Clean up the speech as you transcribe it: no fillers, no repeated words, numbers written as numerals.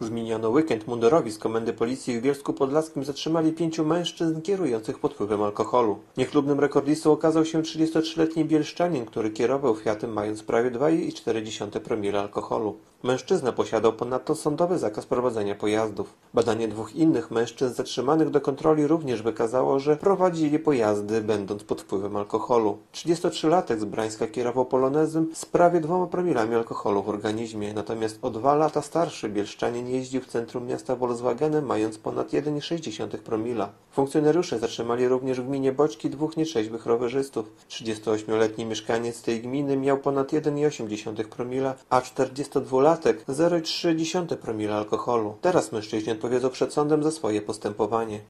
W miniony weekend mundurowi z Komendy Policji w Bielsku Podlaskim zatrzymali 5 mężczyzn kierujących pod wpływem alkoholu. Niechlubnym rekordistą okazał się 33-letni bielszczanin, który kierował Fiatem mając prawie 2,4 promila alkoholu. Mężczyzna posiadał ponadto sądowy zakaz prowadzenia pojazdów. Badanie 2 innych mężczyzn zatrzymanych do kontroli również wykazało, że prowadzili pojazdy będąc pod wpływem alkoholu. 33-latek z Brańska kierował polonezem z prawie 2 promilami alkoholu w organizmie, natomiast o 2 lata starszy bielszczanin jeździł w centrum miasta Volkswagenem mając ponad 1,6 promila. Funkcjonariusze zatrzymali również w gminie Boćki 2 nietrzeźwych rowerzystów. 38-letni mieszkaniec tej gminy miał ponad 1,8 promila, a 42-latek 0,3 promila alkoholu. Teraz mężczyźni odpowiedzą przed sądem za swoje postępowanie.